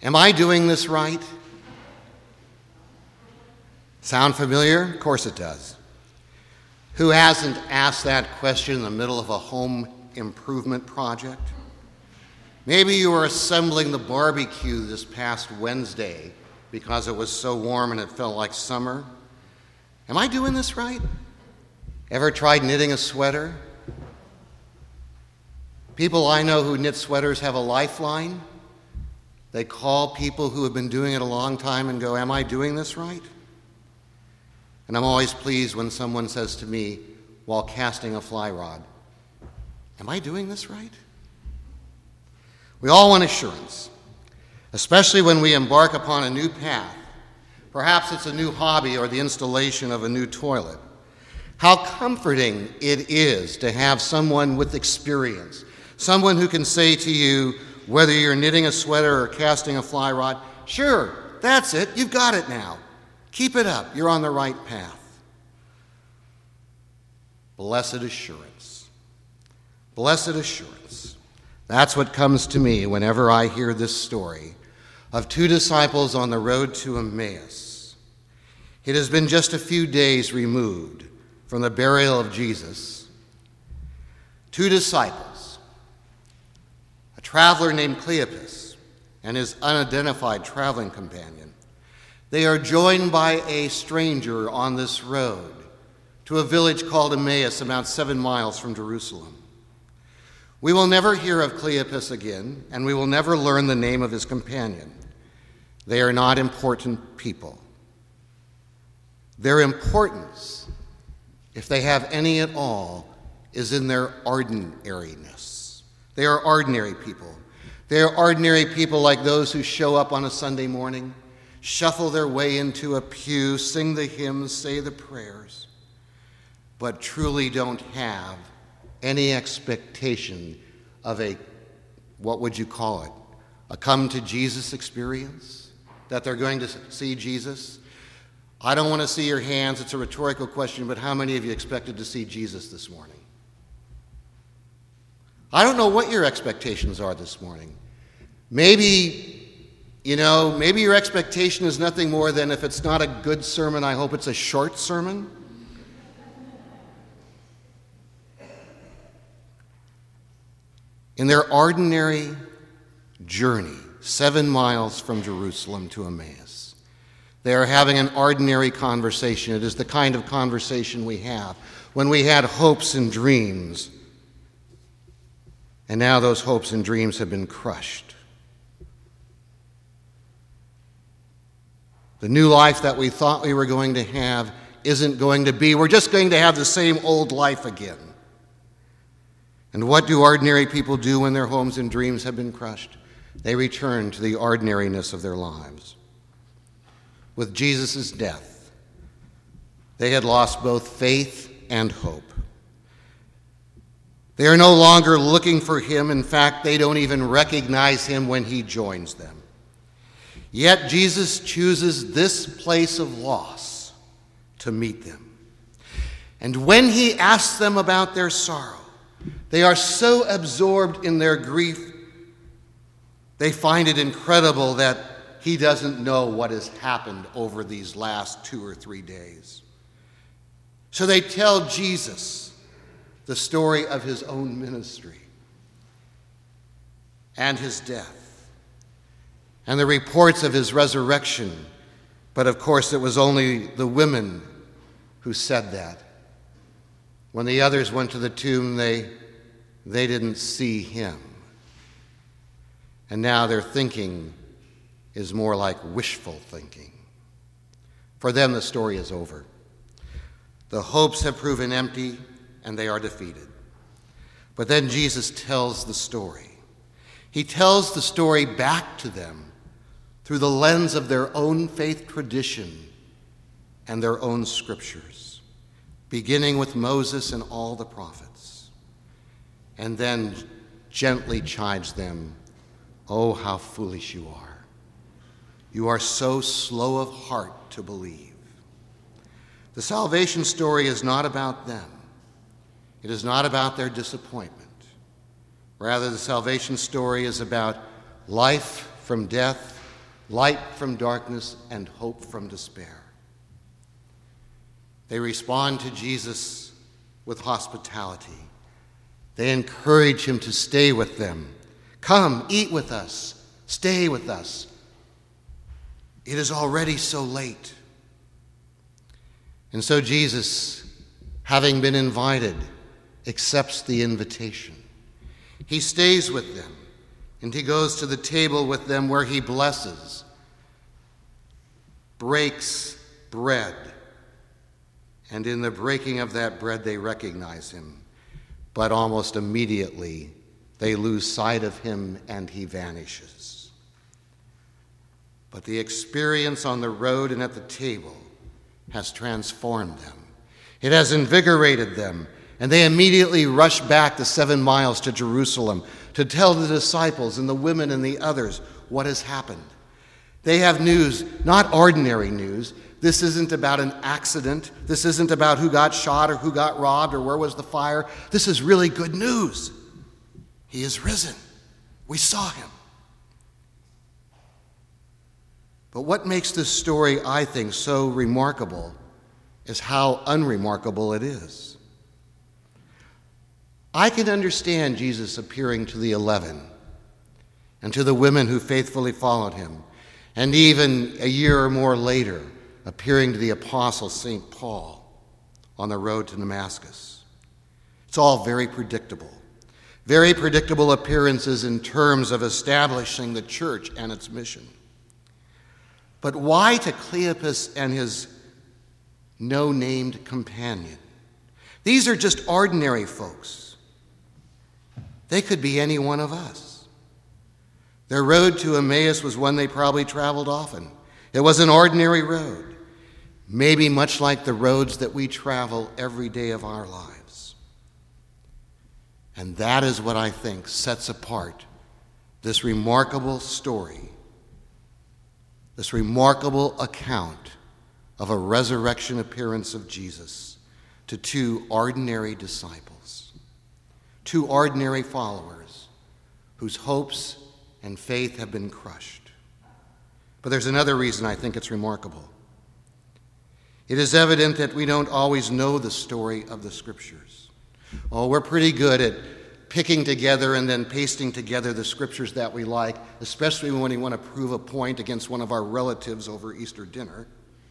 Am I doing this right? Sound familiar? Of course it does. Who hasn't asked that question in the middle of a home improvement project? Maybe you were assembling the barbecue this past Wednesday because it was so warm and it felt like summer. Am I doing this right? Ever tried knitting a sweater? People I know who knit sweaters have a lifeline. They call people who have been doing it a long time and go, am I doing this right? And I'm always pleased when someone says to me while casting a fly rod, am I doing this right? We all want assurance, especially when we embark upon a new path. Perhaps it's a new hobby or the installation of a new toilet. How comforting it is to have someone with experience, someone who can say to you, whether you're knitting a sweater or casting a fly rod, sure, that's it, you've got it now. Keep it up, you're on the right path. Blessed assurance. Blessed assurance. That's what comes to me whenever I hear this story of two disciples on the road to Emmaus. It has been just a few days removed from the burial of Jesus. Two disciples, a traveler named Cleopas and his unidentified traveling companion. They are joined by a stranger on this road to a village called Emmaus, about 7 miles from Jerusalem. We will never hear of Cleopas again, and we will never learn the name of his companion. They are not important people. Their importance, if they have any at all, is in their ordinariness. They are ordinary people. They are ordinary people like those who show up on a Sunday morning, shuffle their way into a pew, sing the hymns, say the prayers, but truly don't have any expectation of what would you call it, a come to Jesus experience, that they're going to see Jesus. I don't want to see your hands, it's a rhetorical question, but how many of you expected to see Jesus this morning? I don't know what your expectations are this morning. Maybe your expectation is nothing more than, if it's not a good sermon, I hope it's a short sermon. In their ordinary journey, 7 miles from Jerusalem to Emmaus, they are having an ordinary conversation. It is the kind of conversation we have when we had hopes and dreams, and now those hopes and dreams have been crushed. The new life that we thought we were going to have isn't going to be. We're just going to have the same old life again. And what do ordinary people do when their homes and dreams have been crushed? They return to the ordinariness of their lives. With Jesus' death, they had lost both faith and hope. They are no longer looking for him. In fact, they don't even recognize him when he joins them. Yet Jesus chooses this place of loss to meet them. And when he asks them about their sorrow, they are so absorbed in their grief, they find it incredible that he doesn't know what has happened over these last 2 or 3 days. So they tell Jesus the story of his own ministry and his death and the reports of his resurrection. But of course, it was only the women who said that. When the others went to the tomb, they didn't see him. And now their thinking is more like wishful thinking. For them, the story is over. The hopes have proven empty, and they are defeated. But then Jesus tells the story. He tells the story back to them through the lens of their own faith tradition and their own scriptures, beginning with Moses and all the prophets, and then gently chides them, "Oh, how foolish you are. You are so slow of heart to believe." The salvation story is not about them. It is not about their disappointment. Rather, the salvation story is about life from death light from darkness and hope from despair. They respond to Jesus with hospitality. They encourage him to stay with them. Come, eat with us. Stay with us. It is already so late. And so Jesus, having been invited, accepts the invitation. He stays with them, and he goes to the table with them where he blesses, breaks bread, and in the breaking of that bread they recognize him, but almost immediately they lose sight of him and he vanishes. But the experience on the road and at the table has transformed them. It has invigorated them, and they immediately rush back the 7 miles to Jerusalem to tell the disciples and the women and the others what has happened. They have news, not ordinary news. This isn't about an accident. This isn't about who got shot or who got robbed or where was the fire. This is really good news. He is risen. We saw him. But what makes this story, I think, so remarkable is how unremarkable it is. I can understand Jesus appearing to the 11 and to the women who faithfully followed him, and even a year or more later, appearing to the apostle St. Paul on the road to Damascus. It's all very predictable appearances in terms of establishing the church and its mission. But why to Cleopas and his no-named companion? These are just ordinary folks. They could be any one of us. Their road to Emmaus was one they probably traveled often. It was an ordinary road, maybe much like the roads that we travel every day of our lives. And that is what I think sets apart this remarkable story, this remarkable account of a resurrection appearance of Jesus to 2 ordinary disciples, 2 ordinary followers whose hopes and faith have been crushed. But there's another reason I think it's remarkable. It is evident that we don't always know the story of the Scriptures. Oh, we're pretty good at picking together and then pasting together the Scriptures that we like, especially when we want to prove a point against one of our relatives over Easter dinner,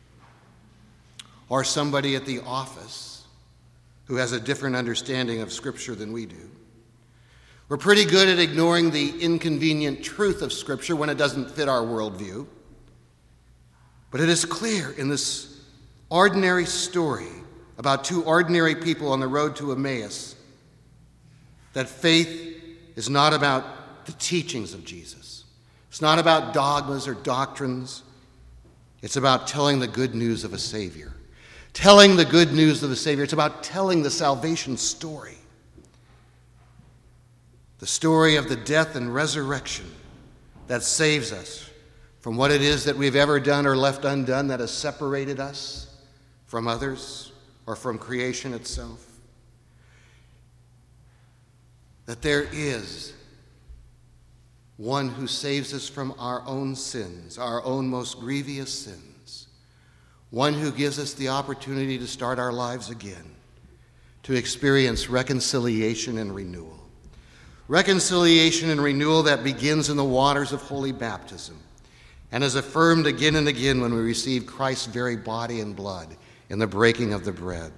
or somebody at the office who has a different understanding of Scripture than we do. We're pretty good at ignoring the inconvenient truth of Scripture when it doesn't fit our worldview. But it is clear in this ordinary story about 2 ordinary people on the road to Emmaus that faith is not about the teachings of Jesus. It's not about dogmas or doctrines. It's about telling the good news of a Savior. Telling the good news of a Savior. It's about telling the salvation story. The story of the death and resurrection that saves us from what it is that we've ever done or left undone that has separated us from others or from creation itself. That there is one who saves us from our own sins, our own most grievous sins. One who gives us the opportunity to start our lives again, to experience reconciliation and renewal. Reconciliation and renewal that begins in the waters of holy baptism and is affirmed again and again when we receive Christ's very body and blood in the breaking of the bread.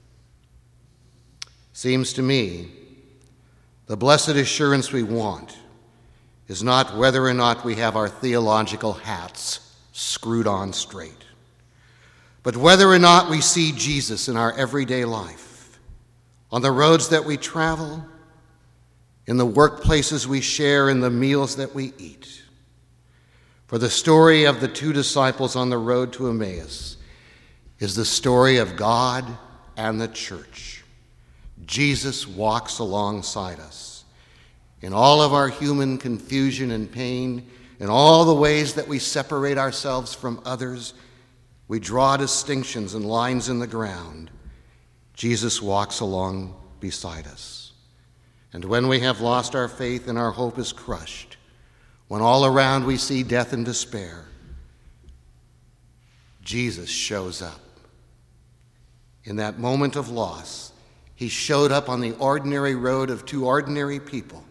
Seems to me the blessed assurance we want is not whether or not we have our theological hats screwed on straight, but whether or not we see Jesus in our everyday life, on the roads that we travel, in the workplaces we share, in the meals that we eat. For the story of the 2 disciples on the road to Emmaus is the story of God and the church. Jesus walks alongside us in all of our human confusion and pain, in all the ways that we separate ourselves from others. We draw distinctions and lines in the ground. Jesus walks along beside us. And when we have lost our faith and our hope is crushed, when all around we see death and despair, Jesus shows up. In that moment of loss, he showed up on the ordinary road of two ordinary people.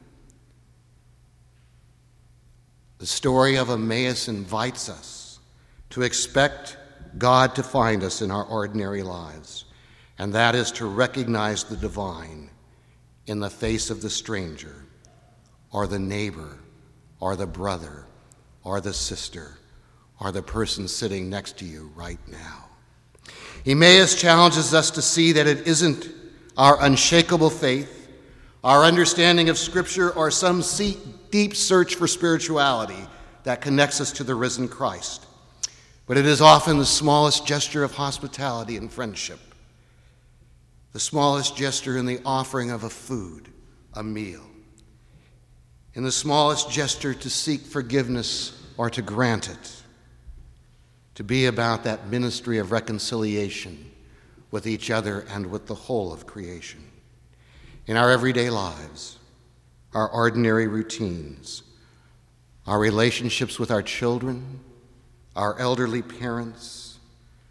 The story of Emmaus invites us to expect God to find us in our ordinary lives, and that is to recognize the divine in the face of the stranger, or the neighbor, or the brother, or the sister, or the person sitting next to you right now. Emmaus challenges us to see that it isn't our unshakable faith, our understanding of Scripture, or some deep search for spirituality that connects us to the risen Christ, but it is often the smallest gesture of hospitality and friendship, the smallest gesture in the offering of a food, a meal, in the smallest gesture to seek forgiveness or to grant it, to be about that ministry of reconciliation with each other and with the whole of creation. In our everyday lives, our ordinary routines, our relationships with our children, our elderly parents,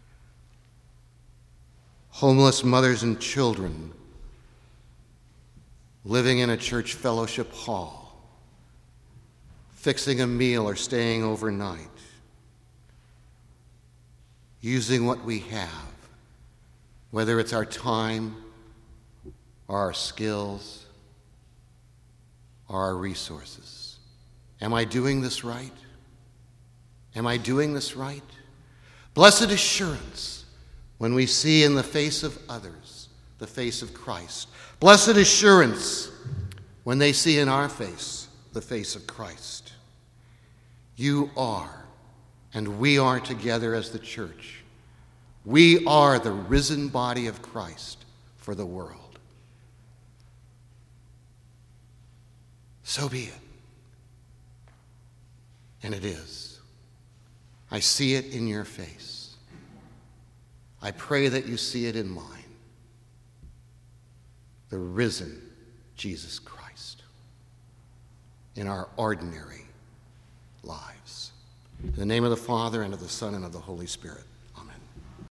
homeless mothers and children living in a church fellowship hall, fixing a meal or staying overnight, using what we have, whether it's our time or our skills or our resources. Am I doing this right? Am I doing this right? Blessed assurance when we see in the face of others the face of Christ. Blessed assurance when they see in our face the face of Christ. You are, and we are together as the church. We are the risen body of Christ for the world. So be it. And it is. I see it in your face. I pray that you see it in mine. The risen Jesus Christ in our ordinary lives. In the name of the Father, and of the Son, and of the Holy Spirit.